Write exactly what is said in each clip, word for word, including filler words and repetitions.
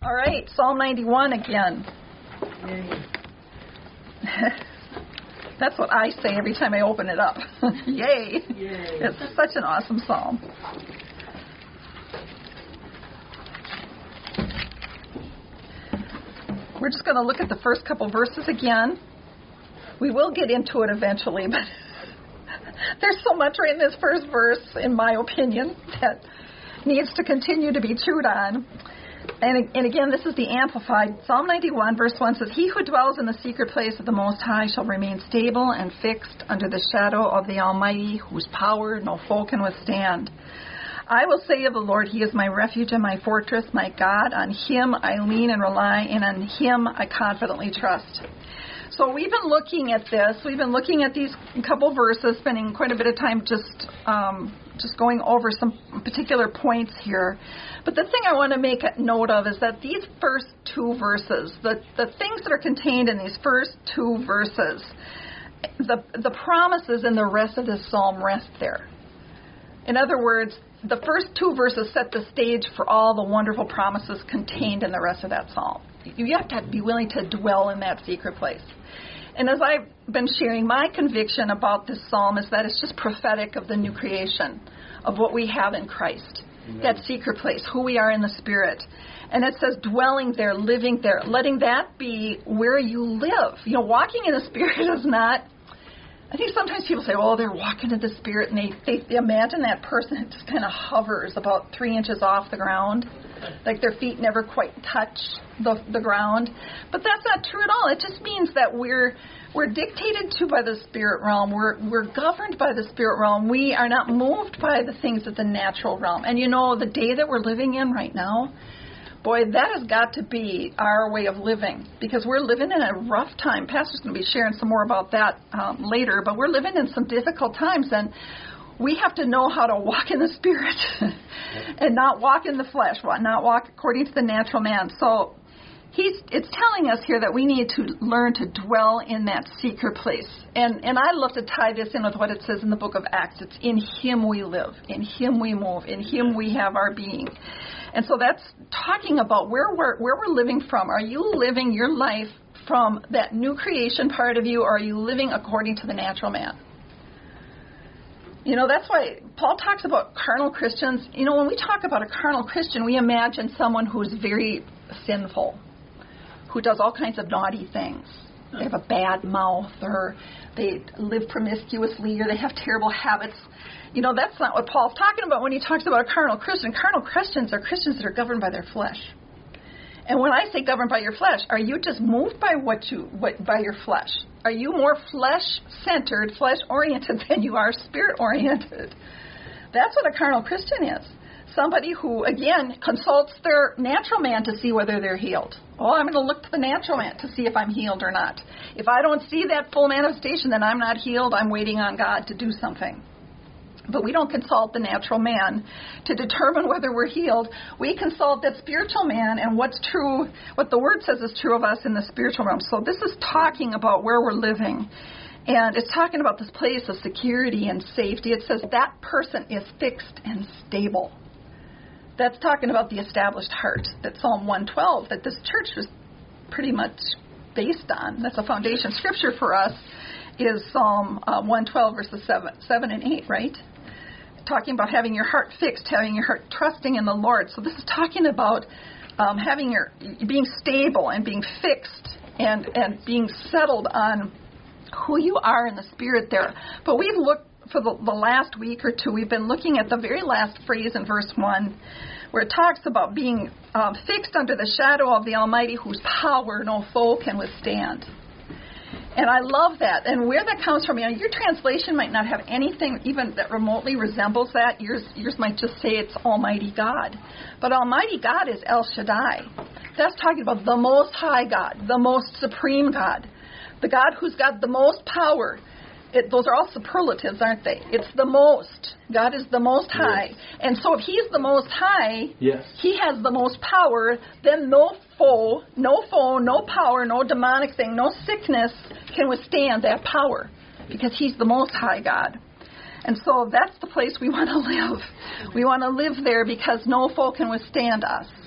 All right, Psalm ninety-one again. Yay. That's what I say every time I open it up. Yay. Yay. It's such an awesome psalm. We're just going to look at the first couple verses again. We will get into it eventually, but there's so much right in this first verse, in my opinion, that needs to continue to be chewed on. And, and again, this is the Amplified. Psalm ninety-one, verse one says, "He who dwells in the secret place of the Most High shall remain stable and fixed under the shadow of the Almighty, whose power no foe can withstand. I will say of the Lord, He is my refuge and my fortress, my God. On Him I lean and rely, and on Him I confidently trust." So we've been looking at this. We've been looking at these couple verses, spending quite a bit of time just um, just going over some particular points here. But the thing I want to make a note of is that these first two verses, the, the things that are contained in these first two verses, the the promises in the rest of this psalm rest there. In other words, the first two verses set the stage for all the wonderful promises contained in the rest of that psalm. You have to be willing to dwell in that secret place. And as I've been sharing, my conviction about this psalm is that it's just prophetic of the new creation, of what we have in Christ. Amen. That secret place, who we are in the Spirit. And it says dwelling there, living there, letting that be where you live. You know, walking in the Spirit is not... I think sometimes people say, oh, they're walking in the Spirit, and they, they, they imagine that person that just kind of hovers about three inches off the ground, like their feet never quite touch the the ground. But that's not true at all. It just means that we're we're dictated to by the spirit realm. We're we're governed by the spirit realm. We are not moved by the things of the natural realm. And you know, the day that we're living in right now, boy, that has got to be our way of living, because we're living in a rough time. Pastor's going to be sharing some more about that um, later, but we're living in some difficult times, and we have to know how to walk in the Spirit and not walk in the flesh, not walk according to the natural man. So he's it's telling us here that we need to learn to dwell in that secret place. And and I love to tie this in with what it says in the book of Acts. It's in Him we live, in Him we move, in Him we have our being. And so that's talking about where we're, where we're living from. Are you living your life from that new creation part of you, or are you living according to the natural man? You know, that's why Paul talks about carnal Christians. You know, when we talk about a carnal Christian, we imagine someone who's very sinful, who does all kinds of naughty things. They have a bad mouth, or they live promiscuously, or they have terrible habits. You know, that's not what Paul's talking about when he talks about a carnal Christian. Carnal Christians are Christians that are governed by their flesh. And when I say governed by your flesh, are you just moved by what you what, by your flesh? Are you more flesh-centered, flesh-oriented than you are spirit-oriented? That's what a carnal Christian is. Somebody who, again, consults their natural man to see whether they're healed. Oh, I'm going to look to the natural man to see if I'm healed or not. If I don't see that full manifestation, then I'm not healed. I'm waiting on God to do something. But we don't consult the natural man to determine whether we're healed. We consult that spiritual man and what's true, what the Word says is true of us in the spiritual realm. So this is talking about where we're living. And it's talking about this place of security and safety. It says that person is fixed and stable. That's talking about the established heart, that Psalm one twelve, that this church was pretty much based on. That's a foundation scripture for us, is Psalm uh, one twelve, verses seven, seven and eight, right? Talking about having your heart fixed, having your heart trusting in the Lord. So this is talking about um, having your being stable and being fixed and, and being settled on who you are in the Spirit there. But we've looked for the, the last week or two, we've been looking at the very last phrase in verse one, where it talks about being um, fixed under the shadow of the Almighty, whose power no foe can withstand. And I love that. And where that comes from, you know, your translation might not have anything even that remotely resembles that. Yours, yours might just say it's Almighty God. But Almighty God is El Shaddai. That's talking about the Most High God, the most supreme God, the God who's got the most power. It, those are all superlatives, aren't they? It's the most. God is the Most High. Yes. And so if He's the Most High, yes, He has the most power, then no foe, no foe, no power, no demonic thing, no sickness can withstand that power, because He's the Most High God. And so that's the place we want to live. We want to live there because no foe can withstand us.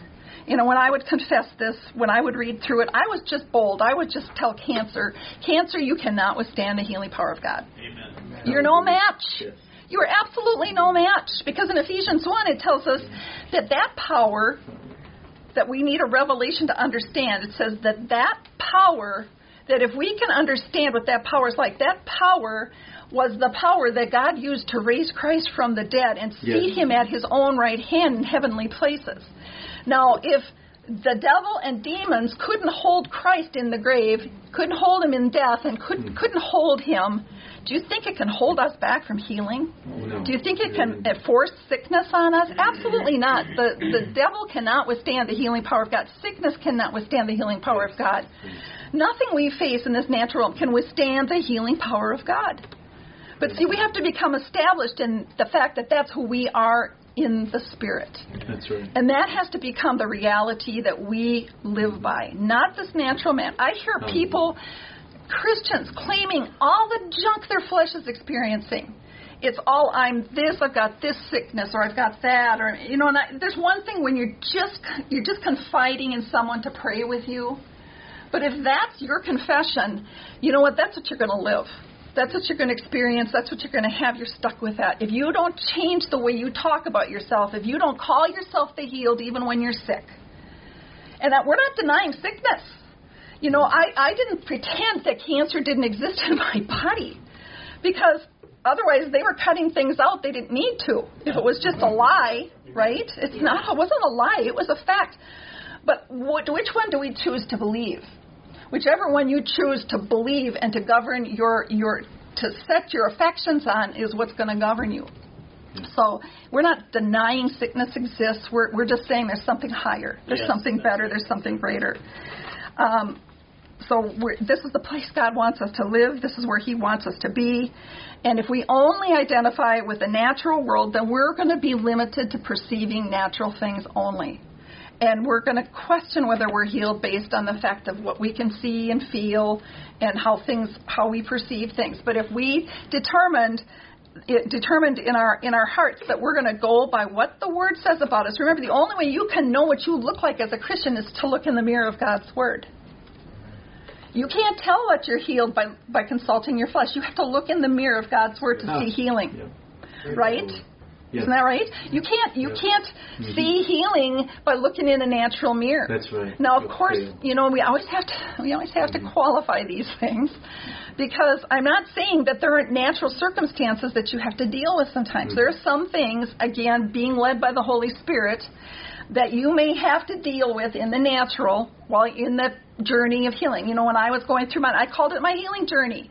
You know, when I would confess this, when I would read through it, I was just bold. I would just tell cancer, cancer, you cannot withstand the healing power of God. Amen. You're no match. Yes. You are absolutely no match. Because in Ephesians one, it tells us that that power, that we need a revelation to understand. It says that that power, that if we can understand what that power is like, that power was the power that God used to raise Christ from the dead and seat Yes. him at his own right hand in heavenly places. Now, if the devil and demons couldn't hold Christ in the grave, couldn't hold him in death, and couldn't, couldn't hold him, do you think it can hold us back from healing? No. Do you think it can force sickness on us? Absolutely not. The, the devil cannot withstand the healing power of God. Sickness cannot withstand the healing power of God. Nothing we face in this natural realm can withstand the healing power of God. But see, we have to become established in the fact that that's who we are in the Spirit. That's right. And that has to become the reality that we live by, not this natural man. I hear people, Christians, claiming all the junk their flesh is experiencing. It's all, I'm this, I've got this sickness, or I've got that, or, you know, and I, there's one thing when you're just, you're just confiding in someone to pray with you. But if that's your confession, you know what, that's what you're going to live. That's what you're going to experience. That's what you're going to have. You're stuck with that. If you don't change the way you talk about yourself, if you don't call yourself the healed even when you're sick, and that we're not denying sickness. You know, I, I didn't pretend that cancer didn't exist in my body, because otherwise they were cutting things out they didn't need to. If it was just a lie, right? It's not. It wasn't a lie. It was a fact. But what, which one do we choose to believe? Whichever one you choose to believe and to govern your, your to set your affections on is what's going to govern you. So we're not denying sickness exists. We're we're just saying there's something higher. There's Yes, something better. right. There's something greater. Um, so we're, this is the place God wants us to live. This is where He wants us to be. And if we only identify with the natural world, then we're going to be limited to perceiving natural things only. And we're going to question whether we're healed based on the fact of what we can see and feel and how things, how we perceive things. But if we determined, it, determined in our in our hearts that we're going to go by what the Word says about us. Remember, the only way you can know what you look like as a Christian is to look in the mirror of God's Word. You can't tell that you're healed by by consulting your flesh. You have to look in the mirror of God's Word to Ah, see healing, yeah. right? Yes. Isn't that right? You can't you Yes. can't Mm-hmm. see healing by looking in a natural mirror. That's right. Now, of You'll course, fail. you know, we always have to we always have Mm-hmm. to qualify these things, because I'm not saying that there aren't natural circumstances that you have to deal with sometimes. Mm-hmm. There are some things, again, being led by the Holy Spirit, that you may have to deal with in the natural while in the journey of healing. You know, when I was going through mine, I called it my healing journey.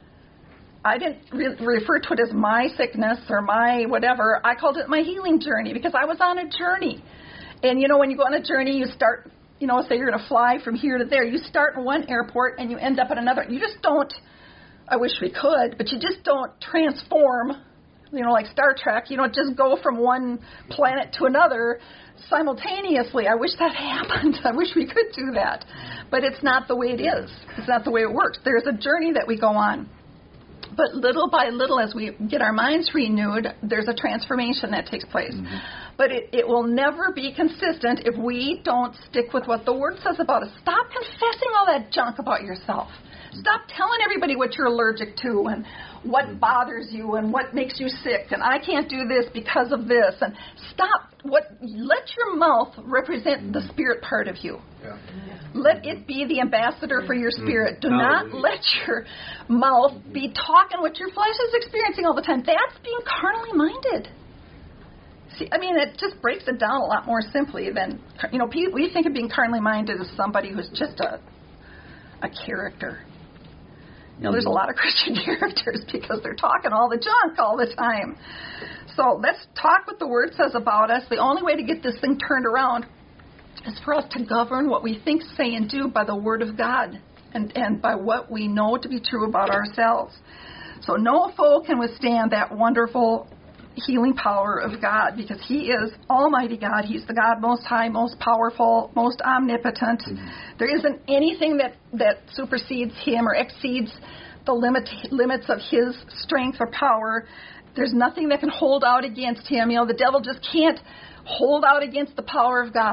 I didn't re- refer to it as my sickness or my whatever. I called it my healing journey because I was on a journey. And, you know, when you go on a journey, you start, you know, say you're going to fly from here to there. You start in one airport and you end up at another. You just don't, I wish we could, but you just don't transform, you know, like Star Trek. You don't just go from one planet to another simultaneously. I wish that happened. I wish we could do that. But it's not the way it is. It's not the way it works. There's a journey that we go on. But little by little, as we get our minds renewed, there's a transformation that takes place. Mm-hmm. But it, it will never be consistent if we don't stick with what the Word says about us. Stop confessing all that junk about yourself. Stop telling everybody what you're allergic to and what bothers you and what makes you sick and I can't do this because of this. And stop. What? Let your mouth represent the spirit part of you. Yeah. Let it be the ambassador for your spirit. Do Mm-hmm. not Hallelujah. let your mouth be talking what your flesh is experiencing all the time. That's being carnally minded. See, I mean, it just breaks it down a lot more simply than, you know, we think of being carnally minded as somebody who's just a a character. You know, there's a lot of Christian characters because they're talking all the junk all the time. So let's talk what the Word says about us. The only way to get this thing turned around is for us to govern what we think, say, and do by the Word of God and, and by what we know to be true about ourselves. So no foe can withstand that wonderful healing power of God because He is Almighty God. He's the God most high, most powerful, most omnipotent. Mm-hmm. There isn't anything that, that supersedes Him or exceeds the limit, limits of His strength or power. There's nothing that can hold out against Him. You know, the devil just can't hold out against the power of God.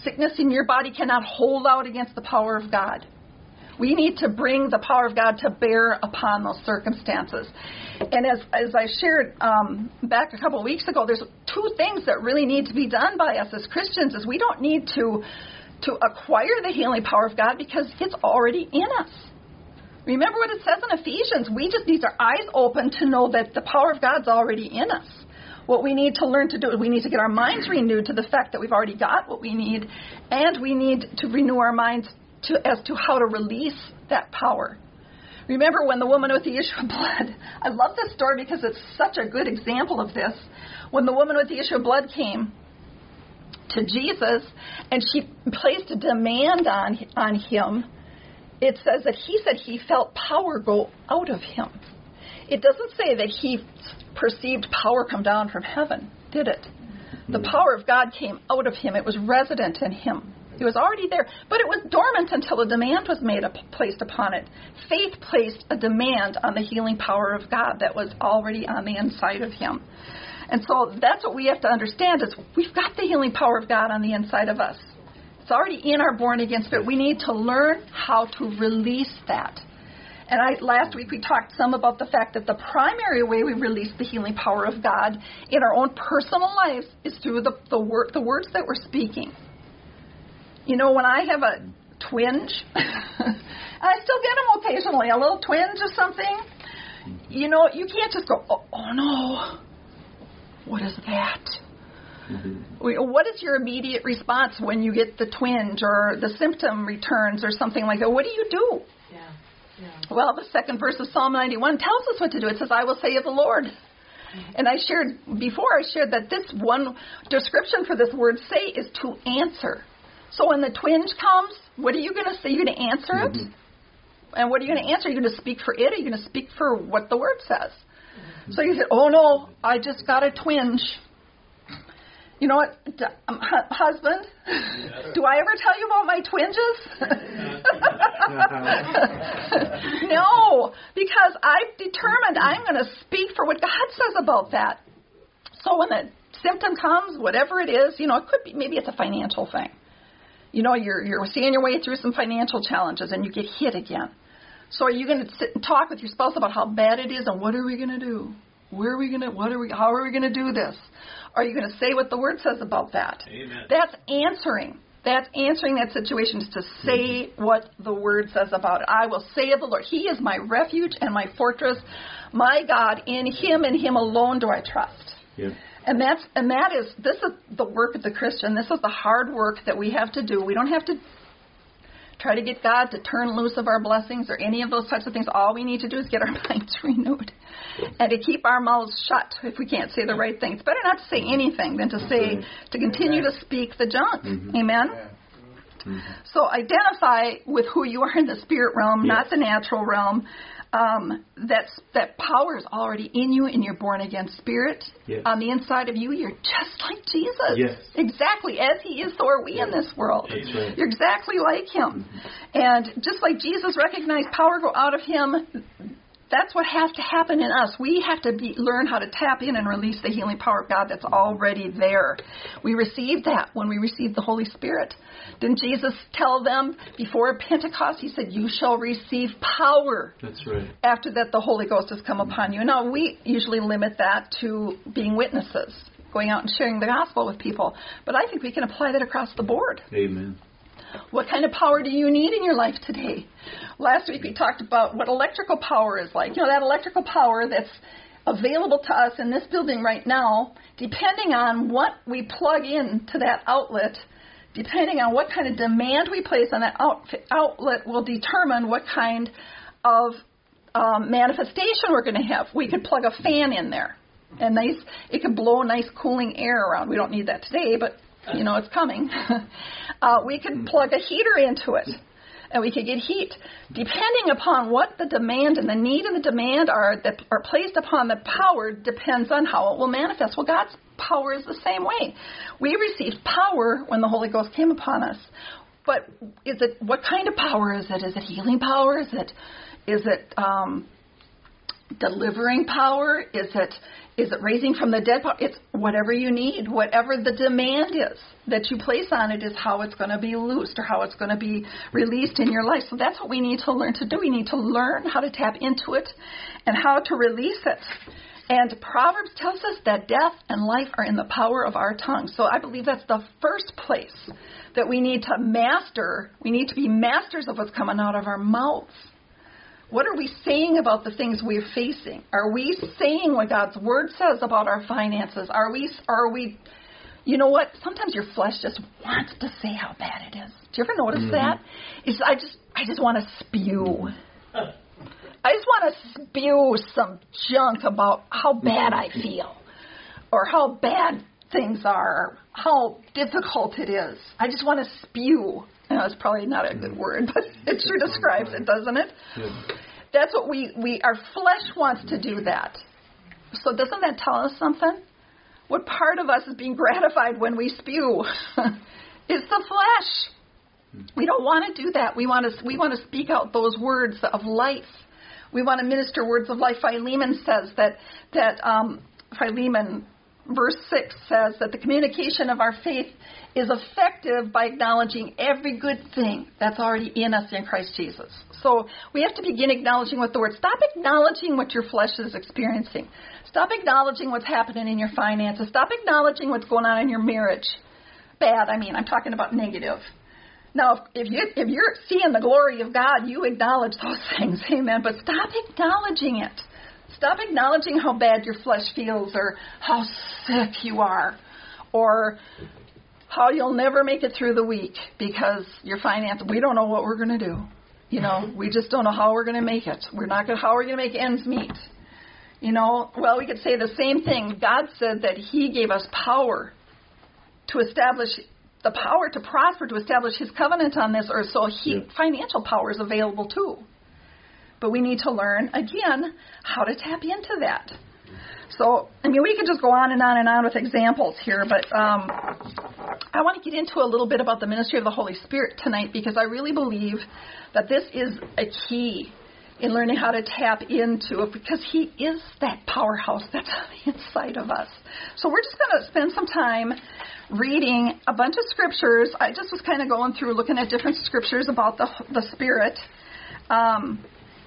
sickness in your body cannot hold out against the power of God. We need to bring the power of God to bear upon those circumstances. And as as I shared um, back a couple of weeks ago, there's two things that really need to be done by us as Christians. Is we don't need to to acquire the healing power of God because it's already in us. Remember what it says in Ephesians. We just need our eyes open to know that the power of God's already in us. What we need to learn to do is we need to get our minds renewed to the fact that we've already got what we need, and we need to renew our minds To, as to how to release that power. Remember when the woman with the issue of blood, I love this story because it's such a good example of this. When the woman with the issue of blood came to Jesus and she placed a demand on, on him, it says that he said he felt power go out of him. It doesn't say that he perceived power come down from heaven, did it? The power of God came out of him. It was resident in him. It was already there, but it was dormant until a demand was made up, placed upon it. Faith placed a demand on the healing power of God that was already on the inside of him. And so that's what we have to understand is we've got the healing power of God on the inside of us. It's already in our born-again spirit. We need to learn how to release that. And I, last week we talked some about the fact that the primary way we release the healing power of God in our own personal lives is through the, the, word, the words that we're speaking. You know, when I have a twinge, I still get them occasionally, a little twinge or something, you know, you can't just go, oh, oh no, what is that? Mm-hmm. What is your immediate response when you get the twinge or the symptom returns or something like that? What do you do? Yeah. Yeah. Well, the second verse of Psalm ninety-one tells us what to do. It says, I will say of the Lord. Mm-hmm. And I shared, before I shared that this one description for this word say is to answer. So when the twinge comes, what are you going to say? You're going to answer it? Mm-hmm. And what are you going to answer? Are you going to speak for it? Or are you going to speak for what the word says? Mm-hmm. So you say, oh, no, I just got a twinge. You know what, um, hu- husband, yes. Do I ever tell you about my twinges? No, because I've determined I'm going to speak for what God says about that. So when the symptom comes, whatever it is, you know, it could be, maybe it's a financial thing. You know, you're you're seeing your way through some financial challenges and you get hit again. So are you going to sit and talk with your spouse about how bad it is and what are we going to do? Where are we going to, what are we, how are we going to do this? Are you going to say what the word says about that? Amen. That's answering. That's answering that situation is to say mm-hmm. what the word says about it. I will say of the Lord, He is my refuge and my fortress, my God. In Him and Him alone do I trust. Yeah. And that's and that is this is the work of the Christian. This is the hard work that we have to do. We don't have to try to get God to turn loose of our blessings or any of those types of things. All we need to do is get our minds renewed and to keep our mouths shut if we can't say the right thing. It's better not to say anything than to say to continue to speak the junk. Mm-hmm. Amen. Mm-hmm. So identify with who you are in the spirit realm, yes. not the natural realm. Um, that's, that power is already in you, in your born-again spirit. Yes. On the inside of you, you're just like Jesus. Yes. Exactly. As He is, so are we yes. in this world. Right. You're exactly like Him. Mm-hmm. And just like Jesus recognized power go out of Him, that's what has to happen in us. We have to be, learn how to tap in and release the healing power of God that's already there. We received that when we received the Holy Spirit. Didn't Jesus tell them before Pentecost, He said, you shall receive power. That's right. After that, the Holy Ghost has come upon you. Now, we usually limit that to being witnesses, going out and sharing the gospel with people. But I think we can apply that across the board. Amen. What kind of power do you need in your life today? Last week we talked about what electrical power is like. You know, that electrical power that's available to us in this building right now, depending on what we plug in to that outlet, depending on what kind of demand we place on that out, outlet will determine what kind of um, manifestation we're going to have. We could plug a fan in there, and nice, it could blow nice cooling air around. We don't need that today, but you know, it's coming. uh, we could plug a heater into it, and we could get heat. Depending upon what the demand and the need and the demand are that are placed upon the power depends on how it will manifest. Well, God's power is the same way. We received power when the Holy Ghost came upon us. But is it, what kind of power is it? Is it healing power? Is it, is it um, delivering power? Is it Is it raising from the dead? It's whatever you need. Whatever the demand is that you place on it is how it's going to be loosed or how it's going to be released in your life. So that's what we need to learn to do. We need to learn how to tap into it and how to release it. And Proverbs tells us that death and life are in the power of our tongue. So I believe that's the first place that we need to master. We need to be masters of what's coming out of our mouths. What are we saying about the things we're facing? Are we saying what God's Word says about our finances? Are we, are we, you know what? Sometimes your flesh just wants to say how bad it is. Do you ever notice mm-hmm. that? It's, I just, I just want to spew. I just want to spew some junk about how bad I feel or how bad things are, or how difficult it is. I just want to spew. You know, it's probably not a good word, but it sure describes it, doesn't it? That's what we, we, our flesh wants to do that. So doesn't that tell us something? What part of us is being gratified when we spew? It's the flesh. We don't want to do that. We want to, we want to speak out those words of life. We want to minister words of life. Philemon says that, that um, Philemon, verse six says that the communication of our faith is effective by acknowledging every good thing that's already in us in Christ Jesus. So we have to begin acknowledging what the Word. Stop acknowledging what your flesh is experiencing. Stop acknowledging what's happening in your finances. Stop acknowledging what's going on in your marriage. Bad, I mean, I'm talking about negative. Now, if, you, if you're seeing the glory of God, you acknowledge those things, amen. But stop acknowledging it. Stop acknowledging how bad your flesh feels or how sick you are or how you'll never make it through the week because your finances, we don't know what we're going to do. You know, we just don't know how we're going to make it. We're not going to, how we're going to make ends meet. You know, well, we could say the same thing. God said that He gave us power to establish the power to prosper, to establish His covenant on this earth. So he, yeah. financial power is available too. But we need to learn, again, how to tap into that. So, I mean, we could just go on and on and on with examples here, but um, I want to get into a little bit about the ministry of the Holy Spirit tonight because I really believe that this is a key in learning how to tap into it because He is that powerhouse that's on the inside of us. So we're just going to spend some time reading a bunch of scriptures. I just was kind of going through looking at different scriptures about the the Spirit. Um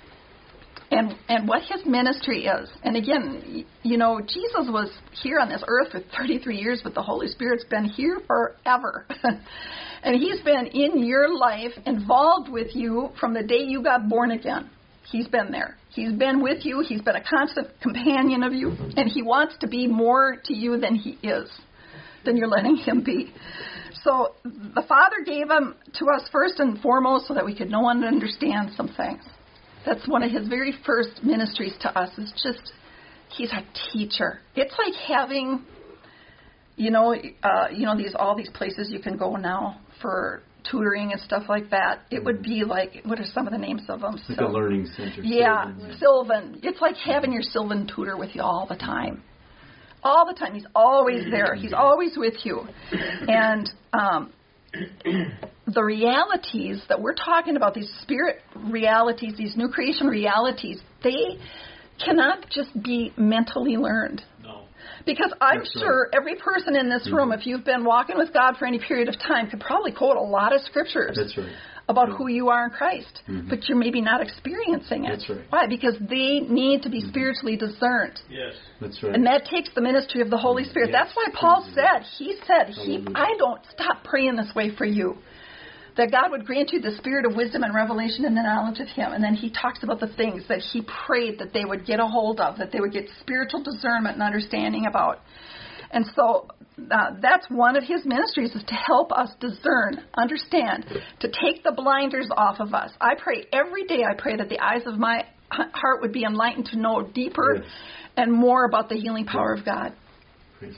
And and what His ministry is. And again, you know, Jesus was here on this earth for thirty-three years, but the Holy Spirit's been here forever. And He's been in your life, involved with you from the day you got born again. He's been there. He's been with you. He's been a constant companion of you. And He wants to be more to you than He is, than you're letting Him be. So the Father gave Him to us first and foremost so that we could know and understand some things. That's one of His very first ministries to us is just, He's a teacher. It's like having, you know, uh, you know, these all these places you can go now for tutoring and stuff like that. It would be like, what are some of the names of them? Like so, a learning center. Yeah, Sylvan. Sylvan. It's like having your Sylvan tutor with you all the time. All the time. He's always there. He's always with you. And um the realities that we're talking about, these spirit realities, these new creation realities, they cannot just be mentally learned. No. Because I'm That's sure right. every person in this room, mm-hmm. if you've been walking with God for any period of time, could probably quote a lot of scriptures That's right. about yeah. who you are in Christ. Mm-hmm. But you're maybe not experiencing it. That's right. Why? Because they need to be mm-hmm. spiritually discerned. Yes. That's right. And that takes the ministry of the Holy Spirit. Yes. That's why Paul mm-hmm. said, he said, he, I don't stop praying this way for you. That God would grant you the spirit of wisdom and revelation and the knowledge of Him. And then he talks about the things that he prayed that they would get a hold of, that they would get spiritual discernment and understanding about. And so uh, that's one of his ministries is to help us discern, understand, to take the blinders off of us. I pray every day, I pray that the eyes of my heart would be enlightened to know deeper yes. and more about the healing power of God. Praise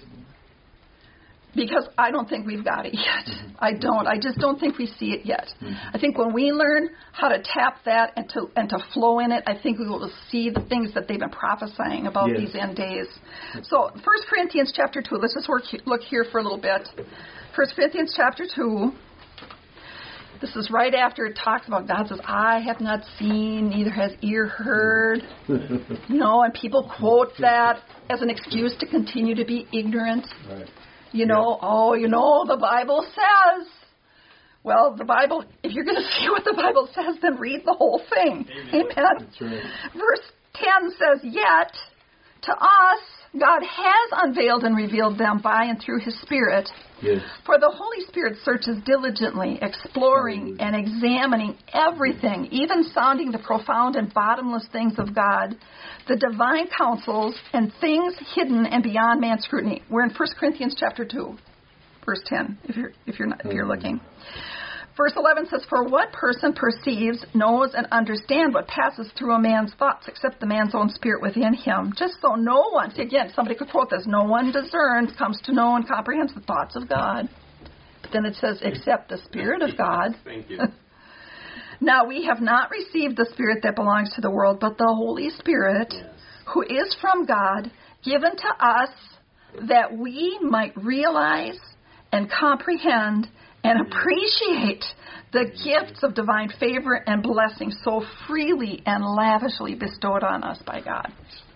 Because I don't think we've got it yet. Mm-hmm. I don't. I just don't think we see it yet. Mm-hmm. I think when we learn how to tap that and to and to flow in it, I think we will see the things that they've been prophesying about yes. these end days. So First Corinthians chapter two, let's just work, look here for a little bit. First Corinthians chapter two. This is right after it talks about God says, "I have not seen, neither has ear heard." You know, and people quote that as an excuse to continue to be ignorant. Right. You know, yeah. oh, you know, the Bible says. Well, the Bible, if you're going to see what the Bible says, then read the whole thing. Amen. Amen. That's right. Verse ten says, "Yet to us God has unveiled and revealed them by and through His Spirit. Yes. For the Holy Spirit searches diligently, exploring and examining everything, even sounding the profound and bottomless things of God, the divine counsels and things hidden and beyond man's scrutiny." We're in First Corinthians chapter two, verse ten, if you're if you're not, if you're looking. Verse eleven says, "For what person perceives, knows, and understands what passes through a man's thoughts, except the man's own spirit within him? Just so no one," see, again, somebody could quote this, "no one discerns, comes to know, and comprehends the thoughts of God." But then it says, "except the Spirit of God." Thank you. "Now we have not received the Spirit that belongs to the world, but the Holy Spirit, Yes. who is from God, given to us that we might realize and comprehend and appreciate the gifts of divine favor and blessing so freely and lavishly bestowed on us by God."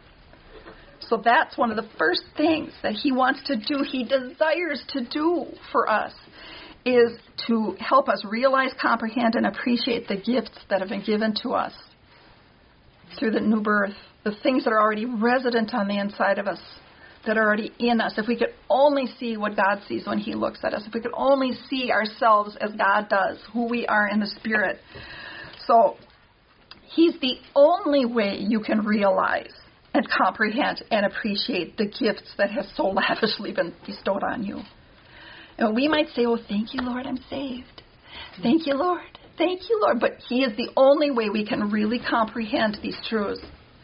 So that's one of the first things that He wants to do, He desires to do for us, is to help us realize, comprehend, and appreciate the gifts that have been given to us through the new birth, the things that are already resident on the inside of us, that are already in us. If we could only see what God sees when He looks at us, if we could only see ourselves as God does, who we are in the Spirit. So He's the only way you can realize and comprehend and appreciate the gifts that have so lavishly been bestowed on you. And we might say, "Oh, thank you, Lord, I'm saved. Thank you, Lord. Thank you, Lord." But He is the only way we can really comprehend these truths.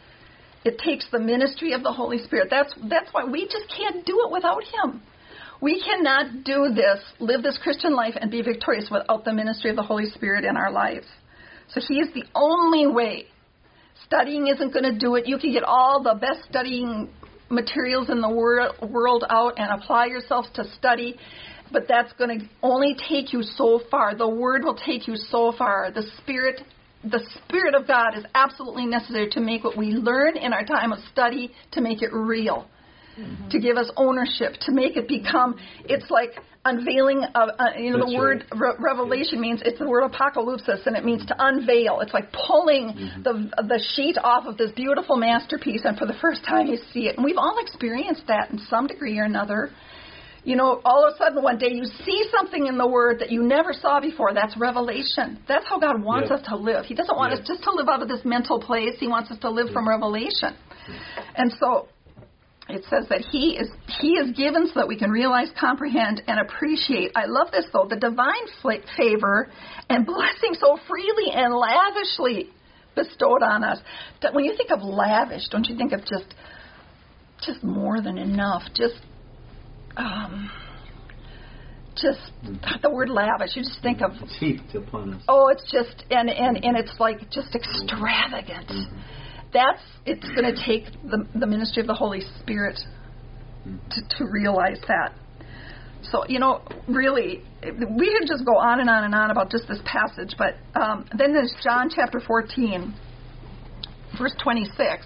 It takes the ministry of the Holy Spirit. That's that's why we just can't do it without Him. We cannot do this, live this Christian life, and be victorious without the ministry of the Holy Spirit in our lives. So He is the only way. Studying isn't going to do it. You can get all the best studying materials in the wor- world out and apply yourselves to study, but that's going to only take you so far. The Word will take you so far. The Spirit The Spirit of God is absolutely necessary to make what we learn in our time of study, to make it real, mm-hmm. to give us ownership, to make it become, it's like unveiling, of, uh, you know, That's the word right. re- revelation means, it's the word apocalypsis, and it means to unveil. It's like pulling mm-hmm. the the sheet off of this beautiful masterpiece, and for the first time you see it. And we've all experienced that in some degree or another. You know, all of a sudden one day you see something in the Word that you never saw before. That's revelation. That's how God wants yep. us to live. He doesn't want yep. us just to live out of this mental place. He wants us to live yep. from revelation. Yep. And so it says that He is He is given so that we can realize, comprehend, and appreciate. I love this, though. The divine favor and blessing so freely and lavishly bestowed on us. That when you think of lavish, don't you think of just just more than enough, just Um, just the word lavish, you just think of it's heaped upon us. Oh, it's just and, and, and it's like just extravagant. Mm-hmm. That's it's going to take the the ministry of the Holy Spirit to, to realize that. So, you know, really, we could just go on and on and on about just this passage, but um, then there's John chapter fourteen, verse twenty-six.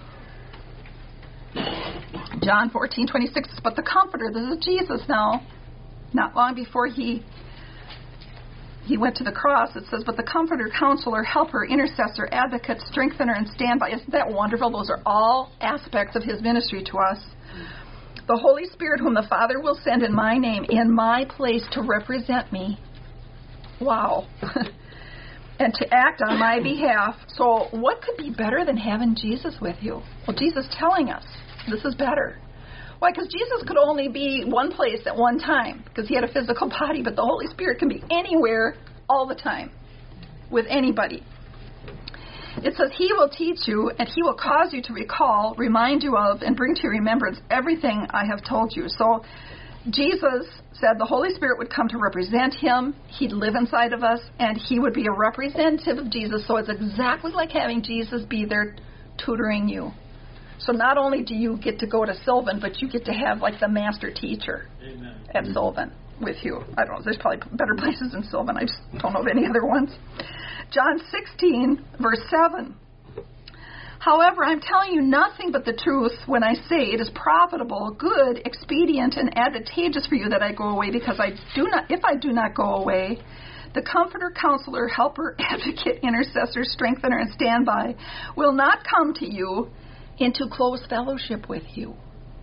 John fourteen twenty-six, but the Comforter, this is Jesus now, not long before he he went to the cross, it says, but the Comforter, Counselor, Helper, Intercessor, Advocate, Strengthener, and Standby. Isn't that wonderful? Those are all aspects of His ministry to us. The Holy Spirit, whom the Father will send in my name, in my place to represent me. Wow. And to act on my behalf. So what could be better than having Jesus with you? Well, Jesus telling us this is better. Why? Because Jesus could only be one place at one time because He had a physical body, but the Holy Spirit can be anywhere all the time with anybody. It says He will teach you and He will cause you to recall, remind you of, and bring to your remembrance everything I have told you. So Jesus said the Holy Spirit would come to represent Him. He'd live inside of us, and He would be a representative of Jesus. So it's exactly like having Jesus be there tutoring you. So not only do you get to go to Sylvan, but you get to have like the master teacher Amen. At Sylvan. with you. I don't know. There's probably better places than Sylvan. I just don't know of any other ones. John sixteen, verse seven. However, I'm telling you nothing but the truth when I say it is profitable, good, expedient, and advantageous for you that I go away, because I do not. If I do not go away, the Comforter, Counselor, Helper, Advocate, Intercessor, Strengthener, and Standby will not come to you into close fellowship with you.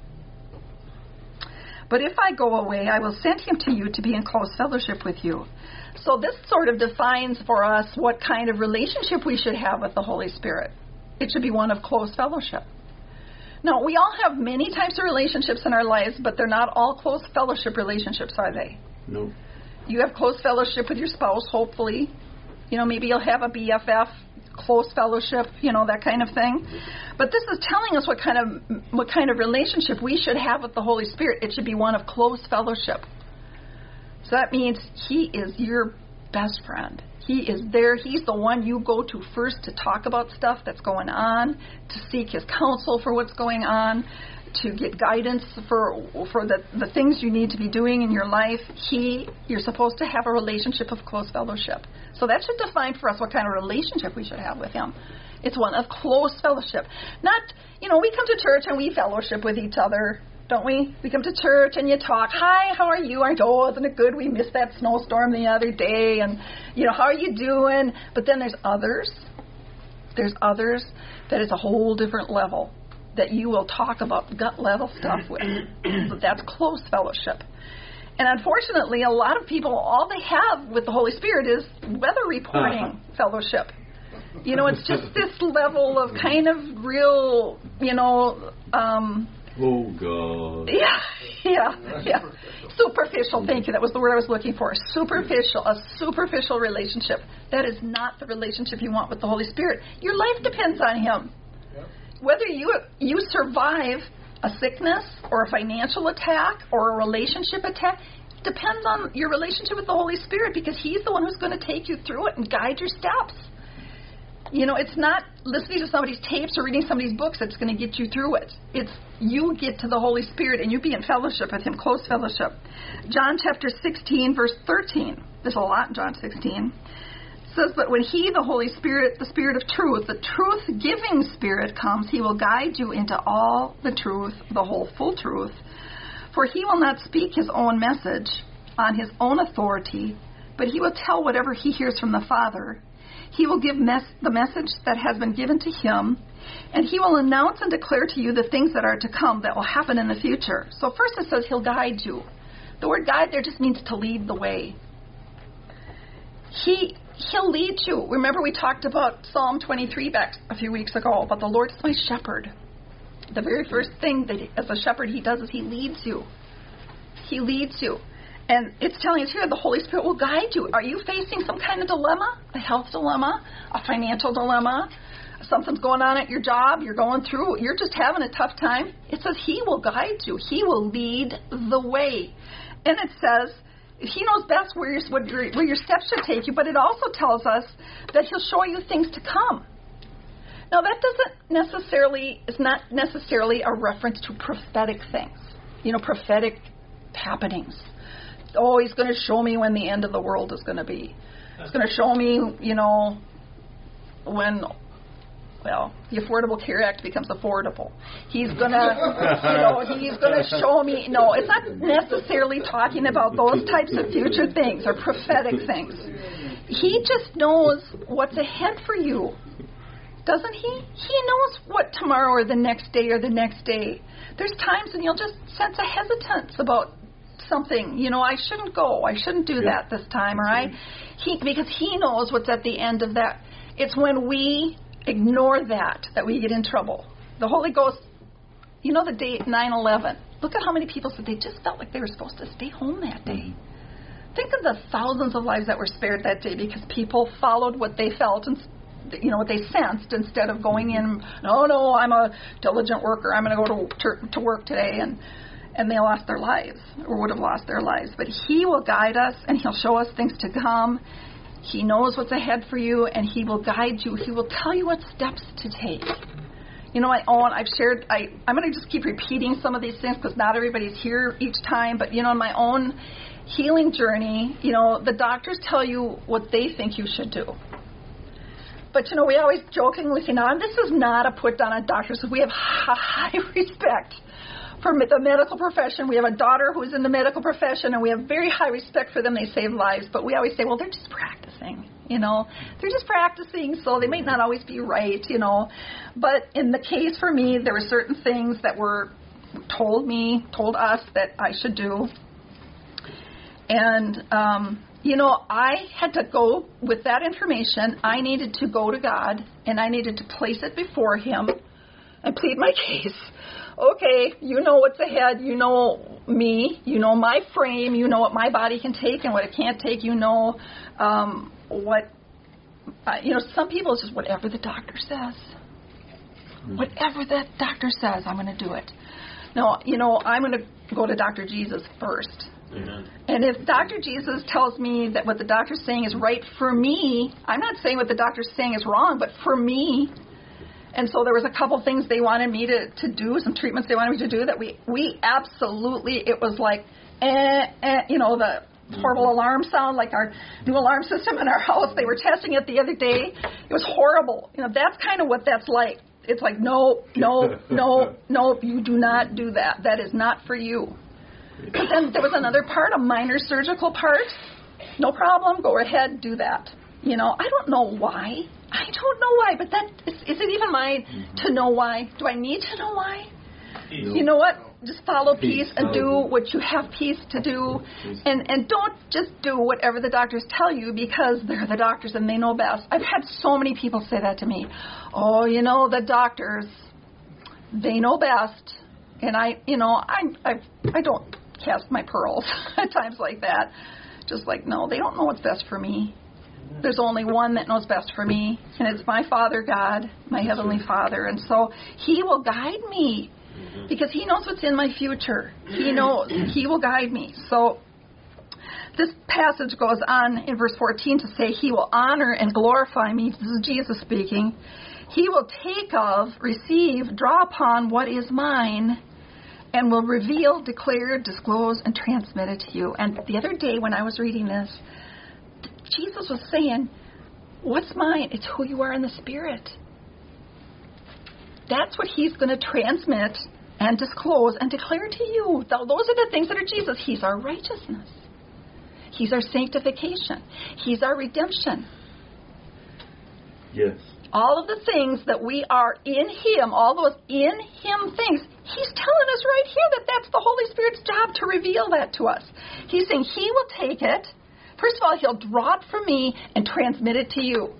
But if I go away, I will send him to you to be in close fellowship with you. So this sort of defines for us what kind of relationship we should have with the Holy Spirit. It should be one of close fellowship. Now, we all have many types of relationships in our lives, but they're not all close fellowship relationships, are they? No. You have close fellowship with your spouse, hopefully. You know, maybe you'll have a B F F, close fellowship, you know, that kind of thing. But this is telling us what kind of what kind of relationship we should have with the Holy Spirit. It should be one of close fellowship. So that means he is your best friend. He is there. He's the one you go to first to talk about stuff that's going on, to seek his counsel for what's going on, to get guidance for for the, the things you need to be doing in your life. He, you're supposed to have a relationship of close fellowship. So that should define for us what kind of relationship we should have with him. It's one of close fellowship. Not, you know, we come to church and we fellowship with each other, don't we? We come to church and you talk, hi, how are you? I know, isn't it good? We missed that snowstorm the other day, and, you know, how are you doing? But then there's others. There's others that is a whole different level that you will talk about gut level stuff with. But that's close fellowship. And unfortunately, a lot of people, all they have with the Holy Spirit is weather reporting fellowship. You know, it's just this level of kind of real, you know, um, oh, God. Yeah, yeah, yeah. Superficial, thank you. That was the word I was looking for. Superficial, a superficial relationship. That is not the relationship you want with the Holy Spirit. Your life depends on him. Whether you you survive a sickness or a financial attack or a relationship attack depends on your relationship with the Holy Spirit, because he's the one who's going to take you through it and guide your steps. You know, it's not listening to somebody's tapes or reading somebody's books that's going to get you through it. It's you get to the Holy Spirit and you be in fellowship with him, close fellowship. John chapter sixteen, verse thirteen. There's a lot in John sixteen. It says, but when he, the Holy Spirit, the Spirit of truth, the truth-giving Spirit comes, he will guide you into all the truth, the whole full truth. For he will not speak his own message on his own authority, but he will tell whatever he hears from the Father. He will give mes- the message that has been given to him, and he will announce and declare to you the things that are to come that will happen in the future. So first it says he'll guide you. The word guide there just means to lead the way. He, he'll lead you. Remember we talked about Psalm twenty-three back a few weeks ago about the Lord is my shepherd. The very first thing that as a shepherd he does is he leads you. He leads you. And it's telling us here the Holy Spirit will guide you. Are you facing some kind of dilemma? A health dilemma? A financial dilemma? Something's going on at your job? You're going through, you're just having a tough time? It says he will guide you. He will lead the way. And it says he knows best where your, where your steps should take you, but it also tells us that he'll show you things to come. Now that doesn't necessarily, is not necessarily a reference to prophetic things. You know, prophetic happenings. Oh, he's going to show me when the end of the world is going to be. He's going to show me, you know, when, well, the Affordable Care Act becomes affordable. He's going to, you know, he's going to show me. No, it's not necessarily talking about those types of future things or prophetic things. He just knows what's ahead for you. Doesn't he? He knows what tomorrow or the next day or the next day. There's times when you'll just sense a hesitance about something, you know, I shouldn't go, I shouldn't do yeah. that this time, all right? He, because he knows what's at the end of that. It's when we ignore that that we get in trouble. The Holy Ghost, you know the date nine eleven. Look at how many people said they just felt like they were supposed to stay home that day. Mm-hmm. Think of the thousands of lives that were spared that day because people followed what they felt and, you know, what they sensed instead of going in, no, no, I'm a diligent worker, I'm going to go to, to work today, and and they lost their lives, or would have lost their lives. But he will guide us, and he'll show us things to come. He knows what's ahead for you, and he will guide you. He will tell you what steps to take. You know, my own, I've shared, I, I'm going to just keep repeating some of these things because not everybody's here each time, but, you know, in my own, healing journey, you know, the doctors tell you what they think you should do. But, you know, we always jokingly say, now, this is not a put down on doctors. We have high respect for the medical profession. We have a daughter who's in the medical profession, and we have very high respect for them. They save lives. But we always say, well, they're just practicing, you know. They're just practicing, so they might not always be right, you know. But in the case for me, there were certain things that were told me, told us that I should do. And, um, you know, I had to go with that information. I needed to go to God, and I needed to place it before him and plead my case. Okay, you know what's ahead. You know me. You know my frame. You know what my body can take and what it can't take. You know um, what, uh, you know, some people it's just whatever the doctor says. Whatever that doctor says, I'm going to do it. No, you know, I'm going to go to Doctor Jesus first. Amen. And if Doctor Jesus tells me that what the doctor's saying is right for me, I'm not saying what the doctor's saying is wrong, but for me. And so there was a couple things they wanted me to, to do, some treatments they wanted me to do that we, we absolutely, it was like, eh, eh, you know, the horrible alarm sound, like our new alarm system in our house. They were testing it the other day. It was horrible. You know, that's kind of what that's like. It's like, no, no, no, no, you do not do that. That is not for you. But then there was another part, a minor surgical part. No problem. Go ahead, do that. You know, I don't know why. I don't know why, but that is, is it even mine mm-hmm. to know why? Do I need to know why? No. You know what? Just follow peace, peace and do what you have peace to do. And, and don't just do whatever the doctors tell you because they're the doctors and they know best. I've had so many people say that to me. Oh, you know, the doctors, they know best. And I, you know, I, I, I don't cast my pearls at times like that. Just like, no, they don't know what's best for me. There's only one that knows best for me, and it's my Father God, my Heavenly Father. And so he will guide me because he knows what's in my future. He knows. He will guide me. So this passage goes on in verse fourteen to say, he will honor and glorify me. This is Jesus speaking. He will take of, receive, draw upon what is mine, and will reveal, declare, disclose, and transmit it to you. And the other day when I was reading this, Jesus was saying, what's mine? It's who you are in the Spirit. That's what he's going to transmit and disclose and declare to you. Those are the things that are Jesus. He's our righteousness. He's our sanctification. He's our redemption. Yes. All of the things that we are in him, all those in him things, he's telling us right here that that's the Holy Spirit's job to reveal that to us. He's saying he will take it. First of all, he'll draw it from me and transmit it to you.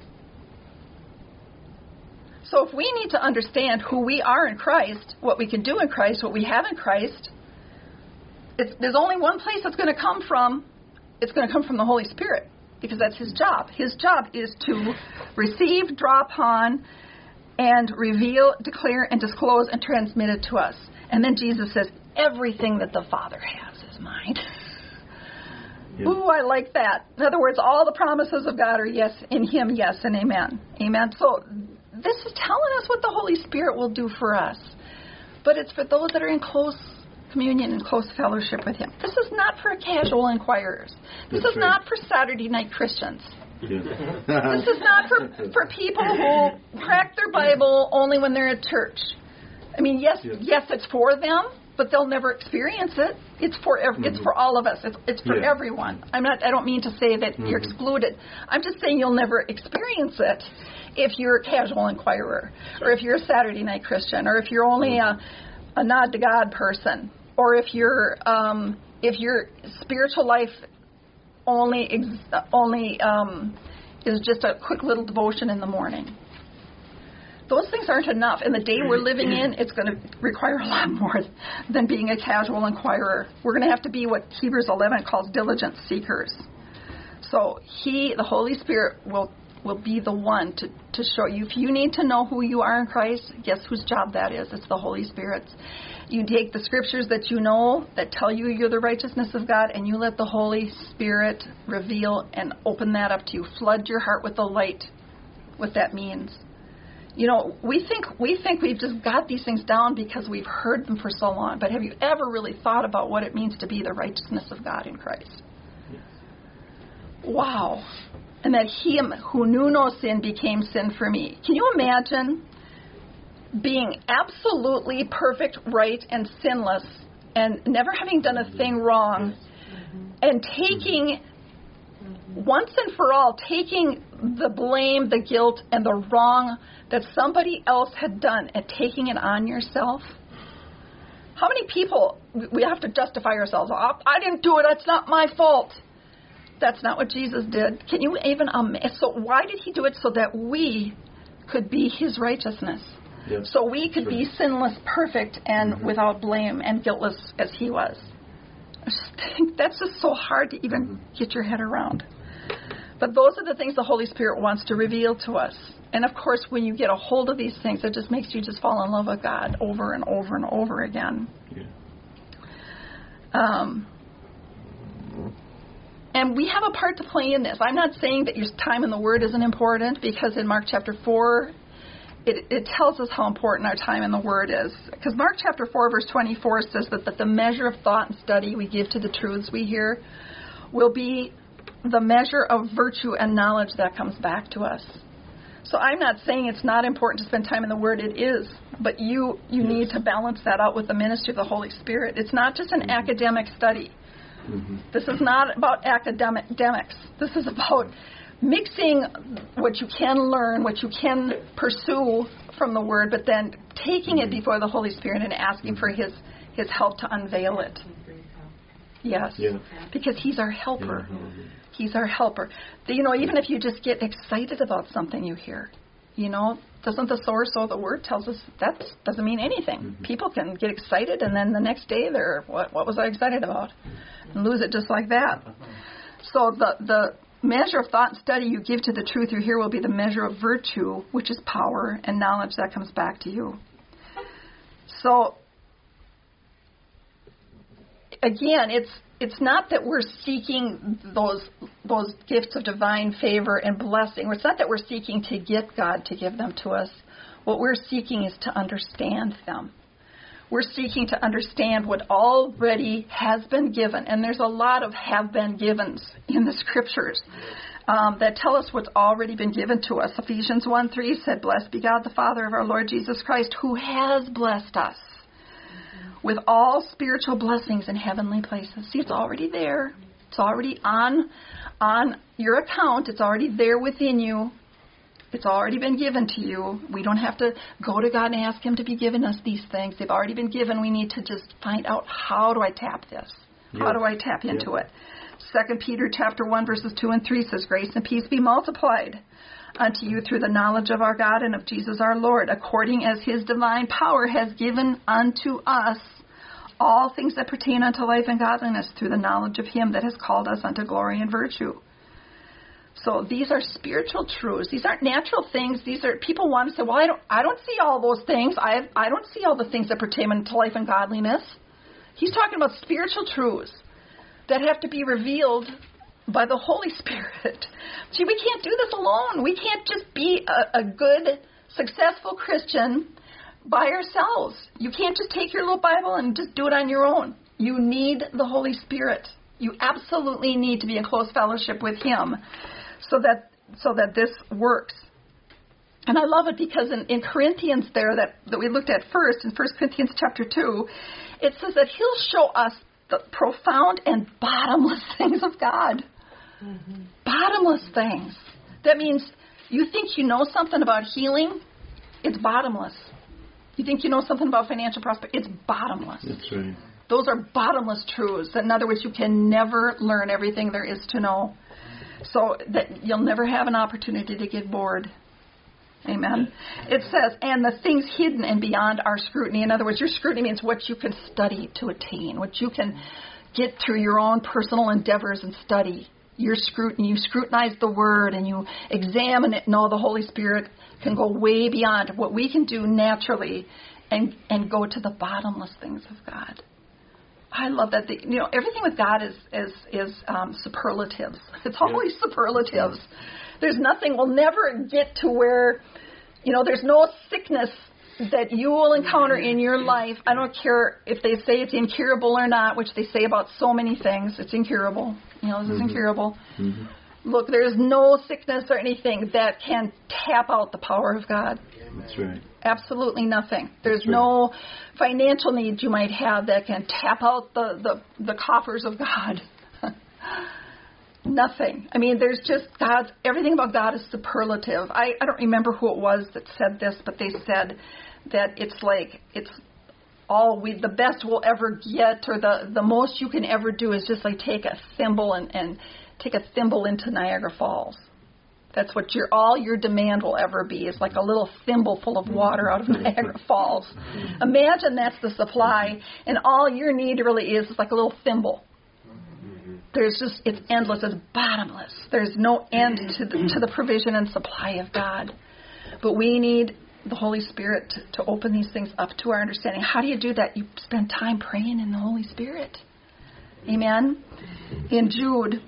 So if we need to understand who we are in Christ, what we can do in Christ, what we have in Christ, it's, there's only one place that's going to come from. It's going to come from the Holy Spirit because that's his job. His job is to receive, draw upon, and reveal, declare, and disclose, and transmit it to us. And then Jesus says, everything that the Father has is mine. Yeah. Ooh, I like that. In other words, all the promises of God are yes in him, yes, and amen. Amen. So this is telling us what the Holy Spirit will do for us. But it's for those that are in close communion and close fellowship with him. This is not for casual inquirers. This That's is right. not for Saturday night Christians. Yeah. This is not for, for people who crack their Bible only when they're at church. I mean, yes, yeah. yes, it's for them, but they'll never experience it. It's for every, mm-hmm. it's for all of us. It's, it's for yeah. everyone. I'm not. I don't mean to say that mm-hmm. you're excluded. I'm just saying you'll never experience it if you're a casual inquirer, or if you're a Saturday night Christian, or if you're only a, a nod to God person, or if you're um, if your spiritual life only ex- only um, is just a quick little devotion in the morning. Those things aren't enough. In the day we're living in, it's going to require a lot more than being a casual inquirer. We're going to have to be what Hebrews eleven calls diligent seekers. So he, the Holy Spirit, will will be the one to, to show you. If you need to know who you are in Christ, guess whose job that is? It's the Holy Spirit's. You take the scriptures that you know that tell you you're the righteousness of God, and you let the Holy Spirit reveal and open that up to you. Flood your heart with the light, what that means. You know, we think we think we've just got these things down because we've heard them for so long. But have you ever really thought about what it means to be the righteousness of God in Christ? Yes. Wow. And that him who knew no sin became sin for me. Can you imagine being absolutely perfect, right, and sinless, and never having done a thing wrong, and taking, once and for all, taking the blame, the guilt, and the wrong that somebody else had done and taking it on yourself? How many people, we have to justify ourselves. Oh, I didn't do it. It's not my fault. That's not what Jesus did. Can you even, um, so why did he do it? So that we could be his righteousness. Yep. So we could be sinless, perfect, and mm-hmm. without blame and guiltless as he was. I just think that's just so hard to even mm-hmm. get your head around. But those are the things the Holy Spirit wants to reveal to us. And of course, when you get a hold of these things, it just makes you just fall in love with God over and over and over again. Yeah. Um, and we have a part to play in this. I'm not saying that your time in the Word isn't important, because in Mark chapter four, it, it tells us how important our time in the Word is. Because Mark chapter four, verse twenty-four says that, that the measure of thought and study we give to the truths we hear will be the measure of virtue and knowledge that comes back to us. So I'm not saying it's not important to spend time in the Word. It is. But you, you yes. need to balance that out with the ministry of the Holy Spirit. It's not just an mm-hmm. academic study. Mm-hmm. This is not about academics. This is about mixing what you can learn, what you can pursue from the Word, but then taking it before the Holy Spirit and asking for His His help to unveil it. Yes, yeah. Because He's our helper. Yeah. He's our helper. You know, even if you just get excited about something you hear, you know, doesn't the sower sow the word tells us that doesn't mean anything. Mm-hmm. People can get excited, and then the next day they're, what, what was I excited about? And lose it just like that. So the the measure of thought and study you give to the truth you hear will be the measure of virtue, which is power, and knowledge that comes back to you. So, again, it's it's not that we're seeking those those gifts of divine favor and blessing. It's not that we're seeking to get God to give them to us. What we're seeking is to understand them. We're seeking to understand what already has been given. And there's a lot of have been givens in the Scriptures um, that tell us what's already been given to us. Ephesians one three said, "Blessed be God, the Father of our Lord Jesus Christ, who has blessed us with all spiritual blessings in heavenly places." See, it's already there. It's already on, on your account. It's already there within you. It's already been given to you. We don't have to go to God and ask Him to be giving us these things. They've already been given. We need to just find out, how do I tap this? How yeah. do I tap into yeah. it? Second Peter chapter one, verses two and three says, "Grace and peace be multiplied unto you through the knowledge of our God and of Jesus our Lord, according as His divine power has given unto us all things that pertain unto life and godliness, through the knowledge of Him that has called us unto glory and virtue." So these are spiritual truths. These aren't natural things. These are, people want to say, well, I don't I don't see all those things. I I don't see all the things that pertain to life and godliness. He's talking about spiritual truths that have to be revealed by the Holy Spirit. See, we can't do this alone. We can't just be a, a good, successful Christian by ourselves. You can't just take your little Bible and just do it on your own. You need the Holy Spirit. You absolutely need to be in close fellowship with Him so that so that this works. And I love it because in, in Corinthians there that, that we looked at first, in First Corinthians chapter two, it says that He'll show us the profound and bottomless things of God. Mm-hmm. Bottomless things. That means you think you know something about healing, it's bottomless. You think you know something about financial prosperity, it's bottomless. That's right. Those are bottomless truths. In other words, you can never learn everything there is to know. So that you'll never have an opportunity to get bored. Amen. It says, and the things hidden and beyond our scrutiny. In other words, your scrutiny means what you can study to attain, what you can get through your own personal endeavors and study. Your scrutiny, you scrutinize the Word and you examine it. No, the Holy Spirit can go way beyond what we can do naturally and, and go to the bottomless things of God. I love that. The, you know, everything with God is is is um, superlatives. It's always yeah. superlatives. There's nothing. We'll never get to where You know, there's no sickness that you will encounter in your life. I don't care if they say it's incurable or not, which they say about so many things. It's incurable. You know, this mm-hmm. is incurable. Mm-hmm. Look, there's no sickness or anything that can tap out the power of God. That's right. Absolutely nothing. There's That's right. no financial needs you might have that can tap out the, the, the coffers of God. Nothing. I mean, there's just God's, everything about God is superlative. I, I don't remember who it was that said this, but they said that it's like, it's all we, the best we'll ever get, or the, the most you can ever do is just like take a thimble and, and take a thimble into Niagara Falls. That's what your all your demand will ever be, is like a little thimble full of water out of Niagara Falls. Imagine that's the supply, and all your need really is is like a little thimble. There's just, it's endless, it's bottomless. There's no end to the, to the provision and supply of God. But we need the Holy Spirit to, to open these things up to our understanding. How do you do that? You spend time praying in the Holy Spirit. Amen? In Jude,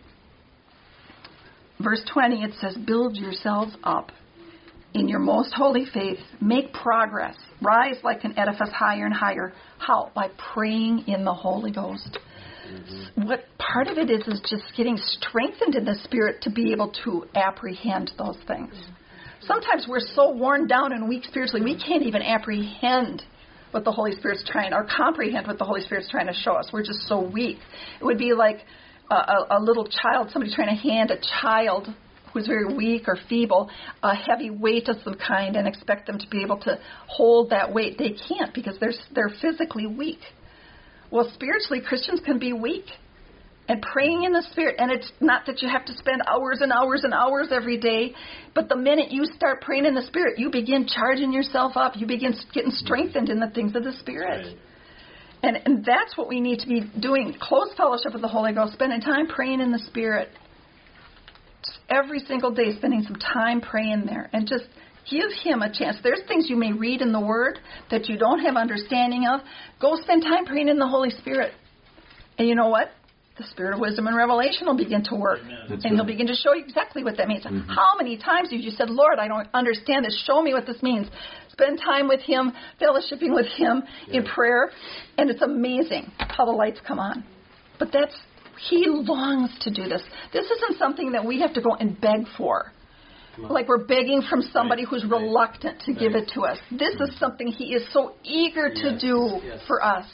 verse twenty, it says, build yourselves up in your most holy faith. Make progress. Rise like an edifice higher and higher. How? By praying in the Holy Ghost. Mm-hmm. What part of it is is just getting strengthened in the Spirit to be able to apprehend those things. Sometimes we're so worn down and weak spiritually, we can't even apprehend what the Holy Spirit's trying, or comprehend what the Holy Spirit's trying to show us. We're just so weak. It would be like a, a, a little child, somebody trying to hand a child who's very weak or feeble a heavy weight of some kind and expect them to be able to hold that weight. They can't, because they're they're physically weak. Well, spiritually, Christians can be weak. And praying in the Spirit, and it's not that you have to spend hours and hours and hours every day, but the minute you start praying in the Spirit, you begin charging yourself up. You begin getting strengthened in the things of the Spirit. Right. And, and that's what we need to be doing. Close fellowship with the Holy Ghost, spending time praying in the Spirit. Just every single day, spending some time praying there. And just give Him a chance. There's things you may read in the Word that you don't have understanding of. Go spend time praying in the Holy Spirit. And you know what? The Spirit of wisdom and revelation will begin to work. And He'll begin to show you exactly what that means. Mm-hmm. How many times have you said, Lord, I don't understand this. Show me what this means. Spend time with Him, fellowshipping with Him yeah. in prayer. And it's amazing how the lights come on. But that's, He longs to do this. This isn't something that we have to go and beg for. Like we're begging from somebody right. who's right. reluctant to right. give it to us. This is something He is so eager to yes. do yes. for us.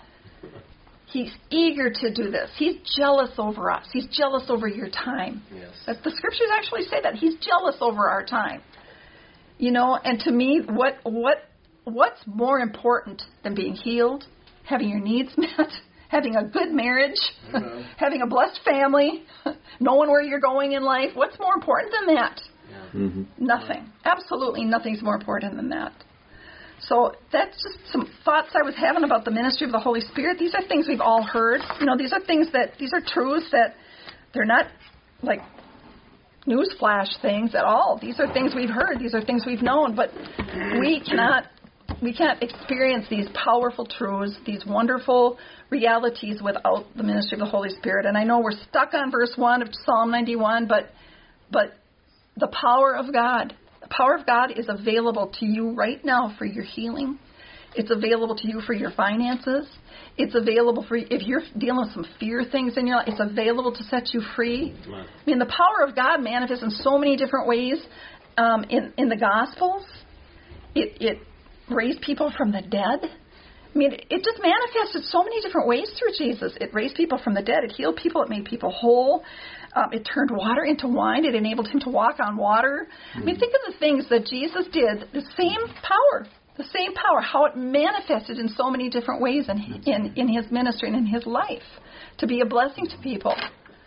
He's eager to do this. He's jealous over us. He's jealous over your time. Yes. The scriptures actually say that. He's jealous over our time. You know, and to me, what what what's more important than being healed, having your needs met, having a good marriage, mm-hmm. having a blessed family, knowing where you're going in life? What's more important than that? Yeah. Mm-hmm. Nothing. Absolutely nothing's more important than that. So that's just some thoughts I was having about the ministry of the Holy Spirit. These are things we've all heard. You know, these are things that, these are truths that they're not like newsflash things at all. These are things we've heard. These are things we've known. But we cannot, we can't experience these powerful truths, these wonderful realities without the ministry of the Holy Spirit. And I know we're stuck on verse one of Psalm ninety-one, but but the power of God, the power of God is available to you right now for your healing. It's available to you for your finances. It's available for you if you're dealing with some fear things in your life. It's available to set you free. I mean, the power of God manifests in so many different ways. Um, in in the Gospels, it it raised people from the dead. I mean, it just manifested so many different ways through Jesus. It raised people from the dead. It healed people. It made people whole. Um, it turned water into wine. It enabled him to walk on water. Mm-hmm. I mean, think of the things that Jesus did. The same power, the same power, how it manifested in so many different ways in, in, in his ministry and in his life to be a blessing to people.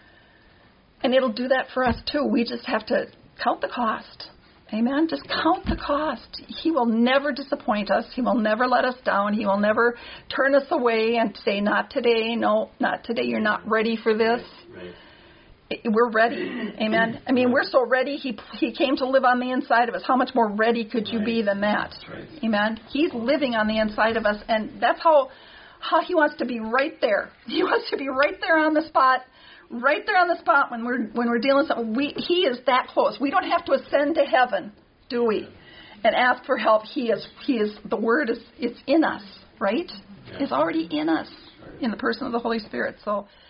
And it'll do that for us too. We just have to count the cost. Amen. Just count the cost. He will never disappoint us. He will never let us down. He will never turn us away and say, not today. No, not today. You're not ready for this. Right. Right. We're ready. Amen. I mean, we're so ready. He he came to live on the inside of us. How much more ready could you right. be than that? Right. Amen. He's living on the inside of us, and that's how how he wants to be right there. He wants to be right there on the spot. Right there on the spot when we're when we're dealing with something. We, he is that close. We don't have to ascend to heaven, do we? and ask for help. He is, he is, the Word is, it's in us, right? Yeah. It's already in us in the person of the Holy Spirit. So